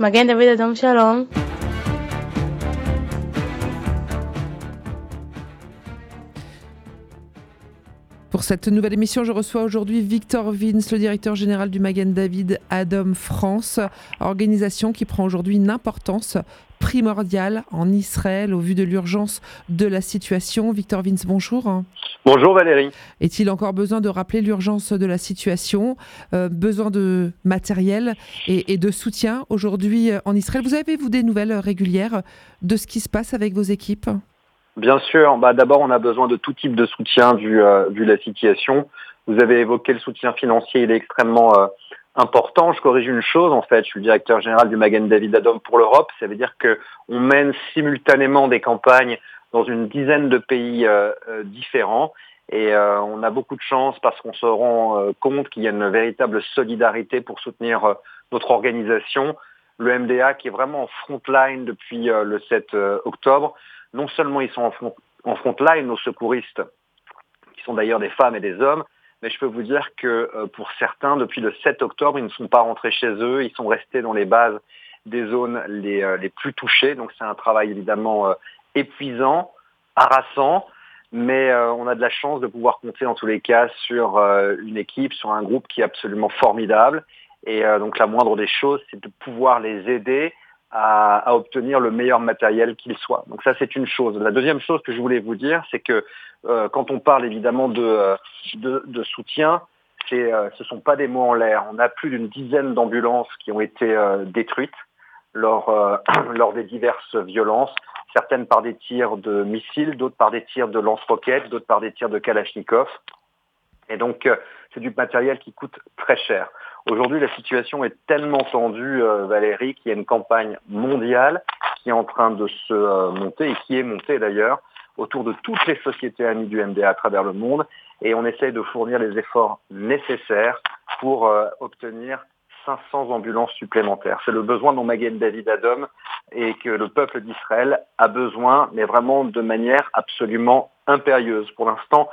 Magen David Adom Shalom. Pour cette nouvelle émission, je reçois aujourd'hui Victor Vince, le directeur général du Magen David Adom France, organisation qui prend aujourd'hui une importance primordiale en Israël au vu de l'urgence de la situation. Victor Vince, bonjour. Bonjour Valérie. Est-il encore besoin de rappeler l'urgence de la situation, besoin de matériel et de soutien aujourd'hui en Israël? Vous avez, vous, des nouvelles régulières de ce qui se passe avec vos équipes? Bien sûr, d'abord on a besoin de tout type de soutien vu la situation. Vous avez évoqué le soutien financier, il est extrêmement important. Je corrige une chose, en fait, je suis le directeur général du Magen David Adom pour l'Europe. Ça veut dire qu'on mène simultanément des campagnes dans une dizaine de pays différents. Et on a beaucoup de chance parce qu'on se rend compte qu'il y a une véritable solidarité pour soutenir notre organisation. Le MDA qui est vraiment en front line depuis le 7 octobre. Non seulement ils sont en front line, nos secouristes, qui sont d'ailleurs des femmes et des hommes, mais je peux vous dire que pour certains, depuis le 7 octobre, ils ne sont pas rentrés chez eux, ils sont restés dans les bases des zones les plus touchées. Donc c'est un travail évidemment épuisant, harassant, mais on a de la chance de pouvoir compter en tous les cas sur une équipe, sur un groupe qui est absolument formidable. Et donc la moindre des choses, c'est de pouvoir les aider à obtenir le meilleur matériel qu'il soit. Donc ça, c'est une chose. La deuxième chose que je voulais vous dire, c'est que quand on parle évidemment de soutien, ce sont pas des mots en l'air. On a plus d'une dizaine d'ambulances qui ont été détruites lors des diverses violences, certaines par des tirs de missiles, d'autres par des tirs de lance-roquettes, d'autres par des tirs de Kalachnikov. Et donc, c'est du matériel qui coûte très cher. Aujourd'hui, la situation est tellement tendue, Valérie, qu'il y a une campagne mondiale qui est en train de se monter, et qui est montée d'ailleurs, autour de toutes les sociétés amies du MDA à travers le monde. Et on essaye de fournir les efforts nécessaires pour obtenir 500 ambulances supplémentaires. C'est le besoin dont Magen David Adom et que le peuple d'Israël a besoin, mais vraiment de manière absolument impérieuse. Pour l'instant,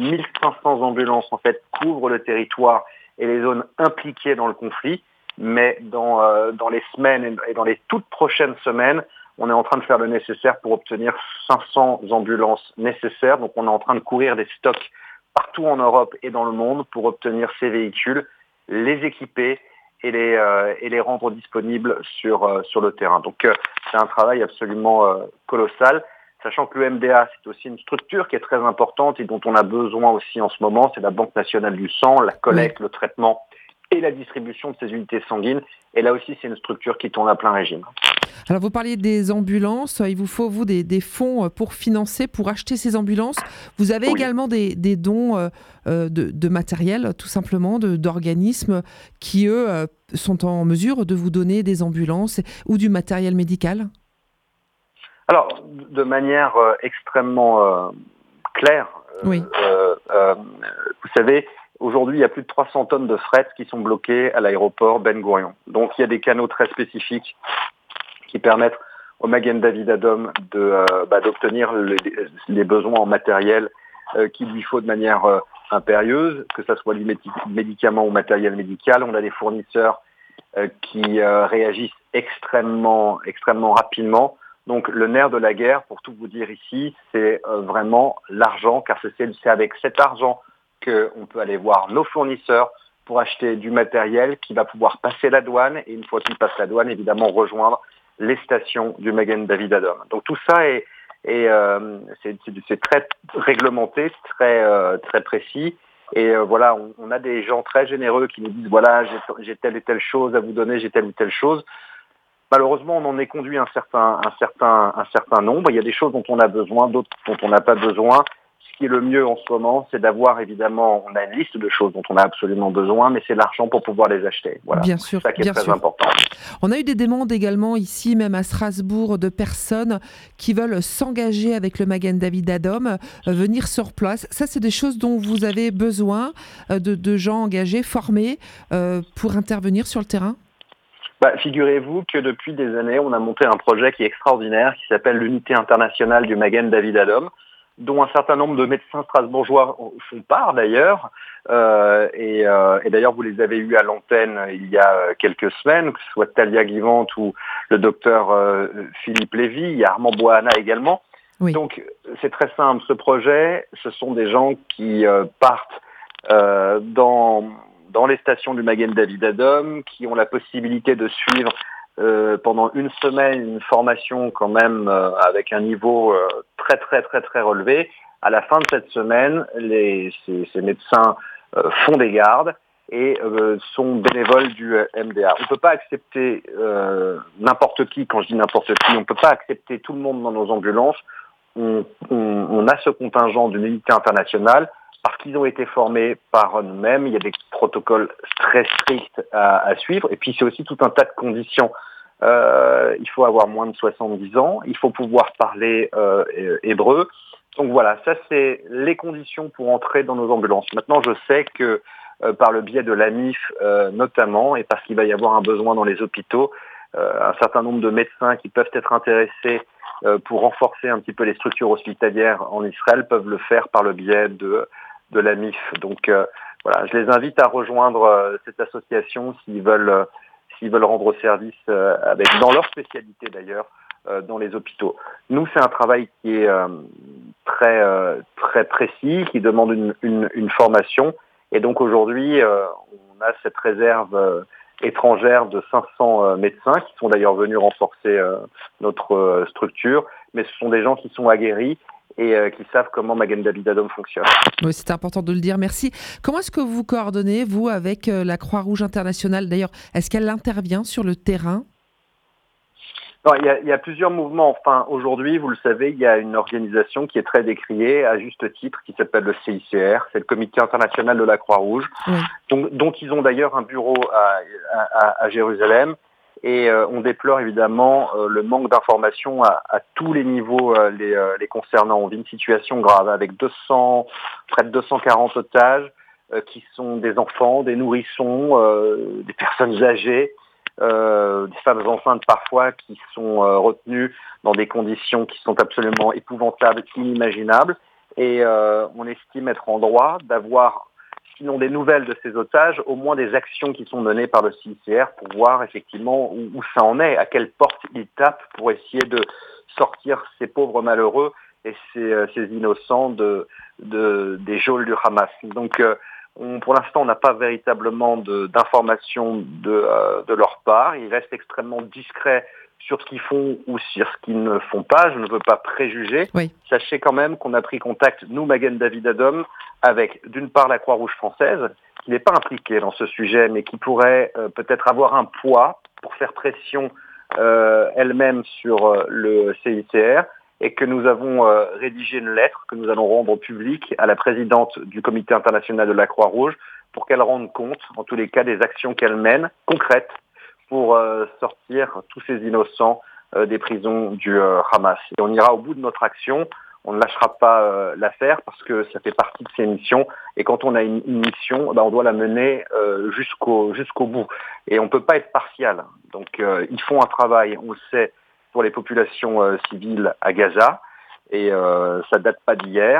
1500 ambulances en fait couvrent le territoire et les zones impliquées dans le conflit, mais dans les semaines et dans les toutes prochaines semaines, on est en train de faire le nécessaire pour obtenir 500 ambulances nécessaires. Donc on est en train de courir des stocks partout en Europe et dans le monde pour obtenir ces véhicules, les équiper et les rendre disponibles sur le terrain. Donc c'est un travail absolument colossal, sachant que le MDA, c'est aussi une structure qui est très importante et dont on a besoin aussi en ce moment. C'est la Banque nationale du sang, la collecte, le traitement et la distribution de ces unités sanguines. Et là aussi, c'est une structure qui tourne à plein régime. Alors, vous parliez des ambulances. Il vous faut, vous, des fonds pour financer, pour acheter ces ambulances. Vous avez également des dons de matériel, tout simplement, d'organismes qui, eux, sont en mesure de vous donner des ambulances ou du matériel médical? Alors, de manière extrêmement claire, oui. Vous savez, aujourd'hui, il y a plus de 300 tonnes de fret qui sont bloquées à l'aéroport Ben Gurion. Donc, il y a des canaux très spécifiques qui permettent au Magen David Adom d'obtenir les besoins en matériel qu'il lui faut de manière impérieuse, que ce soit du médicament ou matériel médical. On a des fournisseurs qui réagissent extrêmement rapidement. Donc le nerf de la guerre, pour tout vous dire ici, c'est vraiment l'argent, car c'est avec cet argent qu'on peut aller voir nos fournisseurs pour acheter du matériel qui va pouvoir passer la douane, et une fois qu'il passe la douane, évidemment rejoindre les stations du Magen David Adom. Donc tout ça c'est très réglementé, très précis. Et voilà, on a des gens très généreux qui nous disent voilà, j'ai telle et telle chose à vous donner, j'ai telle ou telle chose. Malheureusement, on en est conduit un certain nombre. Il y a des choses dont on a besoin, d'autres dont on n'a pas besoin. Ce qui est le mieux en ce moment, c'est d'avoir évidemment, on a une liste de choses dont on a absolument besoin, mais c'est l'argent pour pouvoir les acheter. Voilà. Bien sûr, c'est ça qui est très important. On a eu des demandes également ici, même à Strasbourg, de personnes qui veulent s'engager avec le Magen David Adom, venir sur place. Ça, c'est des choses dont vous avez besoin, de gens engagés, formés, pour intervenir sur le terrain? Figurez-vous que depuis des années, on a monté un projet qui est extraordinaire, qui s'appelle l'Unité internationale du Magen David Adom. dont un certain nombre de médecins strasbourgeois font part d'ailleurs. Et d'ailleurs, vous les avez eus à l'antenne il y a quelques semaines, que ce soit Talia Guivante ou le docteur Philippe Lévy, il y a Armand Boana également. Oui. Donc, c'est très simple. Ce projet, ce sont des gens qui partent dans les stations du Magen David Adom, qui ont la possibilité de suivre pendant une semaine une formation quand même avec un niveau très très très très relevé. À la fin de cette semaine, ces médecins font des gardes et sont bénévoles du MDA. On ne peut pas accepter n'importe qui. Quand je dis n'importe qui, on ne peut pas accepter tout le monde dans nos ambulances. On a ce contingent d'une unité internationale parce qu'ils ont été formés par nous-mêmes. Il y a des protocoles très stricts à suivre. Et puis, c'est aussi tout un tas de conditions. Il faut avoir moins de 70 ans. Il faut pouvoir parler hébreu. Donc voilà, ça, c'est les conditions pour entrer dans nos ambulances. Maintenant, je sais que par le biais de l'AMIF notamment, et parce qu'il va y avoir un besoin dans les hôpitaux, un certain nombre de médecins qui peuvent être intéressés pour renforcer un petit peu les structures hospitalières en Israël peuvent le faire par le biais de l'AMIF. Donc voilà, je les invite à rejoindre cette association s'ils veulent rendre service dans leur spécialité d'ailleurs dans les hôpitaux. Nous, c'est un travail qui est très très précis, qui demande une formation. Et donc aujourd'hui, on a cette réserve étrangère de 500 médecins qui sont d'ailleurs venus renforcer notre structure, mais ce sont des gens qui sont aguerris et qui savent comment Magen David Adom fonctionne. Oui, c'est important de le dire, merci. Comment est-ce que vous coordonnez, vous, avec la Croix-Rouge internationale? D'ailleurs, est-ce qu'elle intervient sur le terrain? Non, il y a plusieurs mouvements. Enfin, aujourd'hui, vous le savez, il y a une organisation qui est très décriée, à juste titre, qui s'appelle le CICR, c'est le Comité international de la Croix-Rouge, Oui. donc ils ont d'ailleurs un bureau à Jérusalem, et on déplore évidemment le manque d'informations à tous les niveaux les concernant. On vit une situation grave, avec près de 240 otages, qui sont des enfants, des nourrissons, des personnes âgées, des femmes enceintes parfois qui sont retenues dans des conditions qui sont absolument épouvantables, inimaginables. Et on estime être en droit d'avoir, sinon des nouvelles de ces otages, au moins des actions qui sont menées par le CICR pour voir effectivement où ça en est, à quelle porte ils tapent pour essayer de sortir ces pauvres malheureux et ces innocents des geôles du Hamas. Donc pour l'instant, on n'a pas véritablement d'informations de leur part. Ils restent extrêmement discrets sur ce qu'ils font ou sur ce qu'ils ne font pas. Je ne veux pas préjuger. Oui. Sachez quand même qu'on a pris contact, nous, Magen David Adom, avec d'une part la Croix-Rouge française, qui n'est pas impliquée dans ce sujet, mais qui pourrait peut-être avoir un poids pour faire pression elle-même sur le CICR, et que nous avons rédigé une lettre que nous allons rendre publique à la présidente du Comité international de la Croix-Rouge pour qu'elle rende compte, en tous les cas, des actions qu'elle mène, concrètes, pour sortir tous ces innocents des prisons du Hamas. Et on ira au bout de notre action. On ne lâchera pas l'affaire parce que ça fait partie de ces missions. Et quand on a une mission, on doit la mener jusqu'au bout. Et on ne peut pas être partial. Donc ils font un travail, on le sait, pour les populations civiles à Gaza. Et ça date pas d'hier.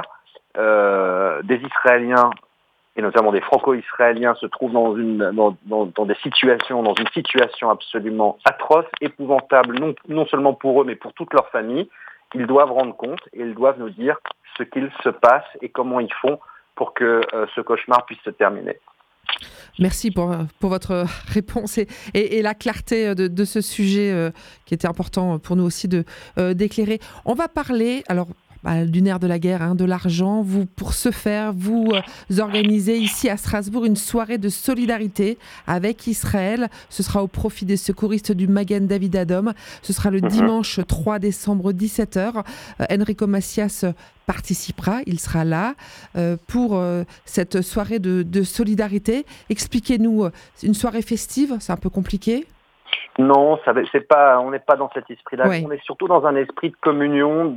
Des Israéliens, et notamment des Franco-Israéliens, se trouvent dans une situation absolument atroce, épouvantable, non seulement pour eux, mais pour toute leur famille. Ils doivent rendre compte et ils doivent nous dire ce qu'il se passe et comment ils font pour que ce cauchemar puisse se terminer. Merci pour votre réponse et la clarté de ce sujet qui était important pour nous aussi d'éclairer. On va parler du nerf de la guerre, de l'argent. Pour ce faire, vous organisez ici à Strasbourg une soirée de solidarité avec Israël. Ce sera au profit des secouristes du Magen David Adom. Ce sera le dimanche 3 décembre 17h. Enrico Macias participera, il sera là pour cette soirée de solidarité. Expliquez-nous, une soirée festive, c'est un peu compliqué ? Non, on n'est pas dans cet esprit-là. Ouais. On est surtout dans un esprit de communion.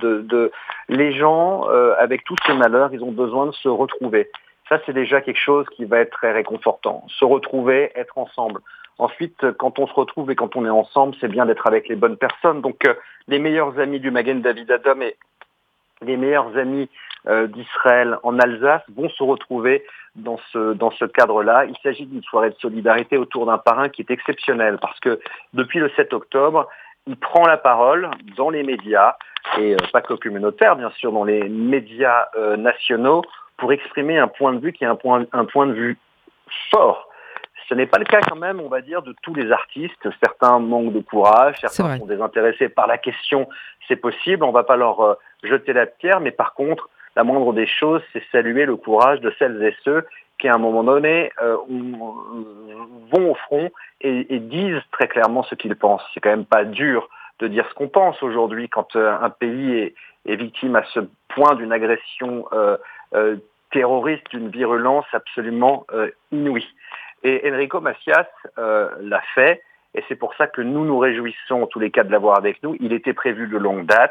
Les gens, avec tous ces malheurs, ils ont besoin de se retrouver. Ça, c'est déjà quelque chose qui va être très réconfortant. Se retrouver, être ensemble. Ensuite, quand on se retrouve et quand on est ensemble, c'est bien d'être avec les bonnes personnes. Donc, les meilleurs amis du Magen David Adom, et les meilleurs amis d'Israël en Alsace vont se retrouver dans ce cadre-là. Il s'agit d'une soirée de solidarité autour d'un parrain qui est exceptionnel parce que depuis le 7 octobre, il prend la parole dans les médias, et pas que communautaires, bien sûr, dans les médias nationaux, pour exprimer un point de vue qui est un point de vue fort. Ce n'est pas le cas quand même, on va dire, de tous les artistes. Certains manquent de courage, certains sont désintéressés par la question, c'est possible, on ne va pas leur jeter la pierre, mais par contre, la moindre des choses, c'est saluer le courage de celles et ceux qui, à un moment donné, vont au front et disent très clairement ce qu'ils pensent. C'est quand même pas dur de dire ce qu'on pense aujourd'hui quand un pays est victime à ce point d'une agression terroriste, d'une virulence absolument inouïe. Et Enrico Macias l'a fait, et c'est pour ça que nous nous réjouissons en tous les cas de l'avoir avec nous. Il était prévu de longue date.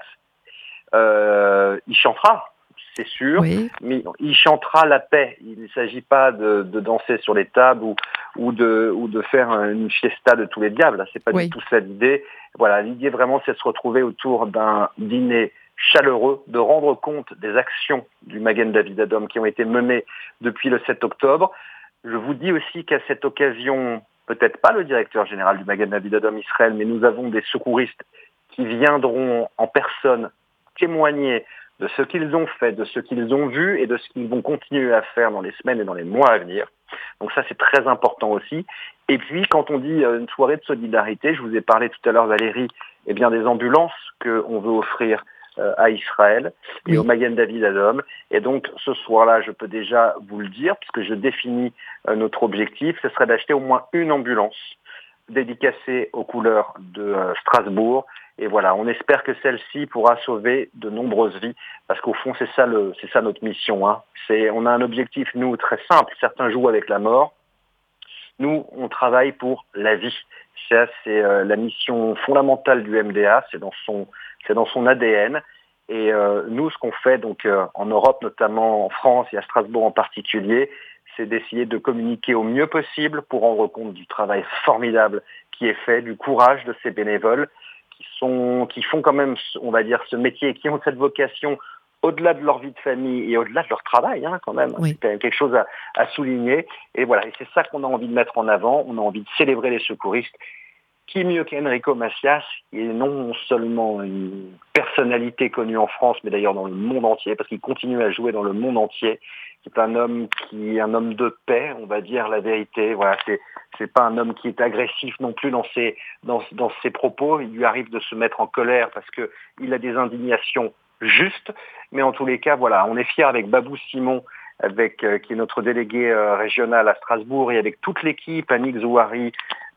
Il chantera, c'est sûr, mais il chantera la paix. Il ne s'agit pas de danser sur les tables ou de faire une fiesta de tous les diables. C'est pas du tout cette idée. Voilà, l'idée vraiment, c'est de se retrouver autour d'un dîner chaleureux, de rendre compte des actions du Magen David Adom qui ont été menées depuis le 7 octobre. Je vous dis aussi qu'à cette occasion, peut-être pas le directeur général du Magen David Adom Israël, mais nous avons des secouristes qui viendront en personne témoigner de ce qu'ils ont fait, de ce qu'ils ont vu et de ce qu'ils vont continuer à faire dans les semaines et dans les mois à venir. Donc ça, c'est très important aussi. Et puis, quand on dit une soirée de solidarité, je vous ai parlé tout à l'heure, Valérie, eh bien, des ambulances qu'on veut offrir à Israël et au Magen David Adom. Et donc, ce soir-là, je peux déjà vous le dire, puisque je définis notre objectif, ce serait d'acheter au moins une ambulance dédicacée aux couleurs de Strasbourg. Et voilà, on espère que celle-ci pourra sauver de nombreuses vies, parce qu'au fond, c'est ça notre mission. Hein. On a un objectif, nous, très simple. Certains jouent avec la mort. Nous, on travaille pour la vie. Ça, c'est la mission fondamentale du MDA. C'est dans son ADN. Et nous, ce qu'on fait donc en Europe, notamment en France et à Strasbourg en particulier, c'est d'essayer de communiquer au mieux possible pour rendre compte du travail formidable qui est fait, du courage de ces bénévoles qui font quand même, on va dire, ce métier, qui ont cette vocation au-delà de leur vie de famille et au-delà de leur travail, hein, quand même. C'est quand même quelque chose à souligner. Et voilà, et c'est ça qu'on a envie de mettre en avant. On a envie de célébrer les secouristes. Qui mieux qu'Enrico Macias, qui est non seulement une personnalité connue en France, mais d'ailleurs dans le monde entier, parce qu'il continue à jouer dans le monde entier. C'est un homme de paix, on va dire la vérité. Voilà, c'est pas un homme qui est agressif non plus dans ses propos. Il lui arrive de se mettre en colère parce que il a des indignations justes. Mais en tous les cas, voilà, on est fiers avec Babou Simon, qui est notre délégué régional à Strasbourg, et avec toute l'équipe, Annick Zouari,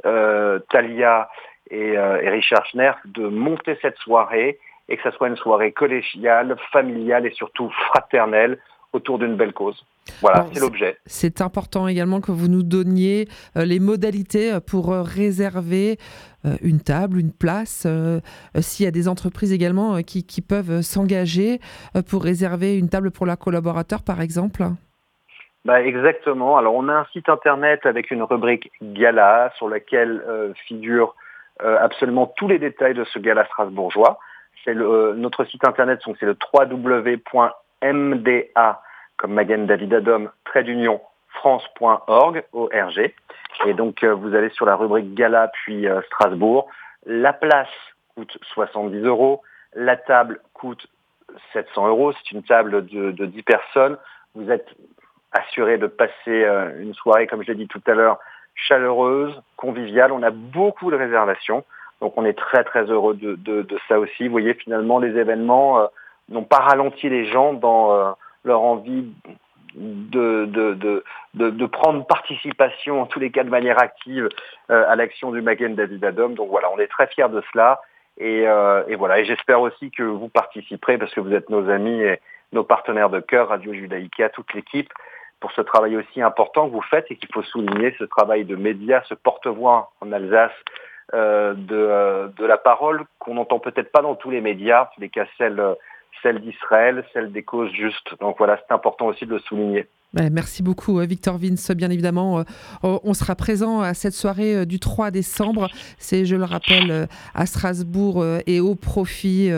Talia et Richard Schnerf, de monter cette soirée et que ça soit une soirée collégiale, familiale et surtout fraternelle autour d'une belle cause. Voilà, c'est l'objet. C'est important également que vous nous donniez les modalités pour réserver une table, une place. S'il y a des entreprises également qui peuvent s'engager pour réserver une table pour leurs collaborateurs, par exemple. Exactement. Alors, on a un site internet avec une rubrique gala sur laquelle figurent absolument tous les détails de ce gala strasbourgeois. Notre site internet, c'est le www.mda, comme Magen David Adom, France.org, ORG. Et donc, vous allez sur la rubrique Gala, puis Strasbourg. La place coûte 70 €. La table coûte 700 €. C'est une table de 10 personnes. Vous êtes assuré de passer une soirée, comme je l'ai dit tout à l'heure, chaleureuse, conviviale. On a beaucoup de réservations. Donc, on est très, très heureux de ça aussi. Vous voyez, finalement, les événements n'ont pas ralenti les gens dans leur envie de prendre participation, en tous les cas de manière active, à l'action du Magen David Adom. Donc voilà, on est très fiers de cela. Et voilà, et j'espère aussi que vous participerez, parce que vous êtes nos amis et nos partenaires de cœur, Radio Judaïka, toute l'équipe, pour ce travail aussi important que vous faites et qu'il faut souligner, ce travail de médias, ce porte-voix en Alsace de la parole qu'on n'entend peut-être pas dans tous les médias, en tous les cas celle d'Israël, celle des causes justes. Donc voilà, c'est important aussi de le souligner. Ouais, merci beaucoup, Victor Vince. Bien évidemment, on sera présent à cette soirée du 3 décembre. C'est, je le rappelle, à Strasbourg et au profit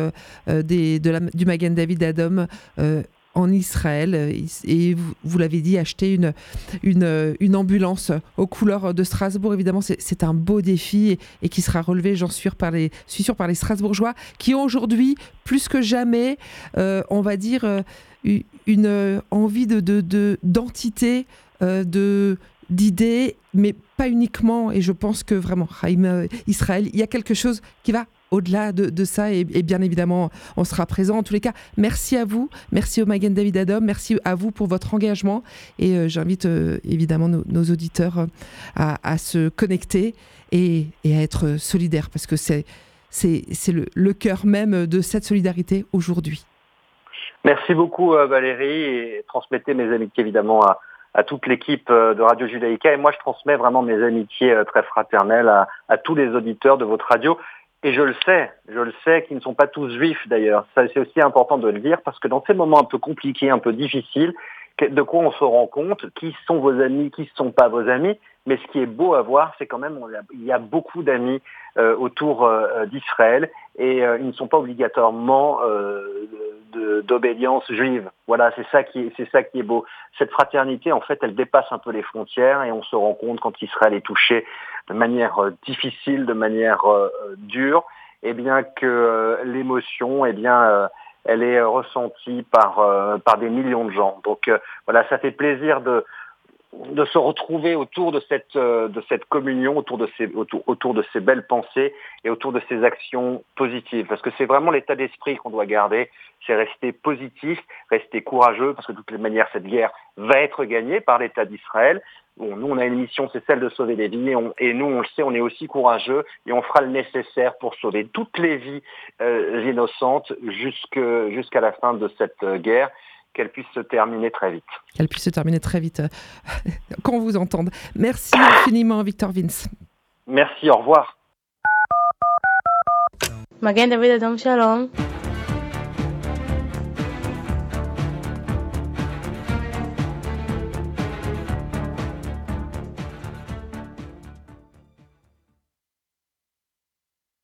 du Magen David Adom en Israël. Et vous l'avez dit, acheter une ambulance aux couleurs de Strasbourg, évidemment, c'est un beau défi et qui sera relevé, j'en suis sûr, par les Strasbourgeois qui ont aujourd'hui, plus que jamais, on va dire, une envie d'entité, d'idées, mais pas uniquement. Et je pense que vraiment, Israël, il y a quelque chose qui va au-delà de ça, et bien évidemment, on sera présent. En tous les cas, merci à vous, merci au Magen David Adom, merci à vous pour votre engagement, et j'invite évidemment nos auditeurs à se connecter et à être solidaires, parce que c'est le cœur même de cette solidarité aujourd'hui. Merci beaucoup Valérie, et transmettez mes amitiés évidemment à toute l'équipe de Radio Judaïka, et moi je transmets vraiment mes amitiés très fraternelles à tous les auditeurs de votre radio. Et je le sais, qu'ils ne sont pas tous juifs d'ailleurs. Ça, c'est aussi important de le dire, parce que dans ces moments un peu compliqués, un peu difficiles, de quoi on se rend compte, qui sont vos amis, qui ne sont pas vos amis. Mais ce qui est beau à voir, c'est quand même il y a beaucoup d'amis autour d'Israël, et ils ne sont pas obligatoirement d'obédience juive. Voilà, c'est ça qui est beau. Cette fraternité, en fait, elle dépasse un peu les frontières, et on se rend compte quand Israël est touché de manière difficile, de manière dure, eh bien que l'émotion, elle est ressentie par des millions de gens. Donc voilà, ça fait plaisir de se retrouver autour de cette communion, autour de ces belles pensées et autour de ces actions positives. Parce que c'est vraiment l'état d'esprit qu'on doit garder, c'est rester positif, rester courageux, parce que de toutes les manières, cette guerre va être gagnée par l'État d'Israël. Bon, nous, on a une mission, c'est celle de sauver des vies, et nous, on le sait, on est aussi courageux, et on fera le nécessaire pour sauver toutes les vies innocentes jusqu'à la fin de cette guerre, qu'elle puisse se terminer très vite. Qu'elle puisse se terminer très vite, qu'on vous entende. Merci infiniment, Victor Vince. Merci, au revoir. Magen David Adom, shalom.